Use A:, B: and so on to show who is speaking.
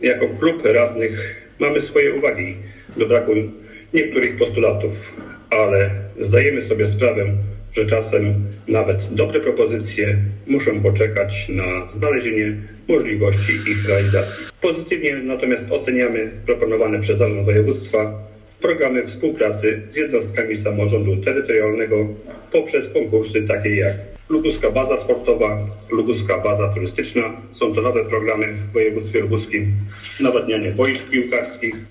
A: Jako klub radnych mamy swoje uwagi do braku niektórych postulatów, ale zdajemy sobie sprawę, że czasem nawet dobre propozycje muszą poczekać na znalezienie możliwości ich realizacji. Pozytywnie natomiast oceniamy proponowane przez Zarząd Województwa programy współpracy z jednostkami samorządu terytorialnego poprzez konkursy takie jak Lubuska Baza Sportowa, Lubuska Baza Turystyczna. Są to nowe programy w województwie lubuskim, nawadnianie boisk piłkarskich.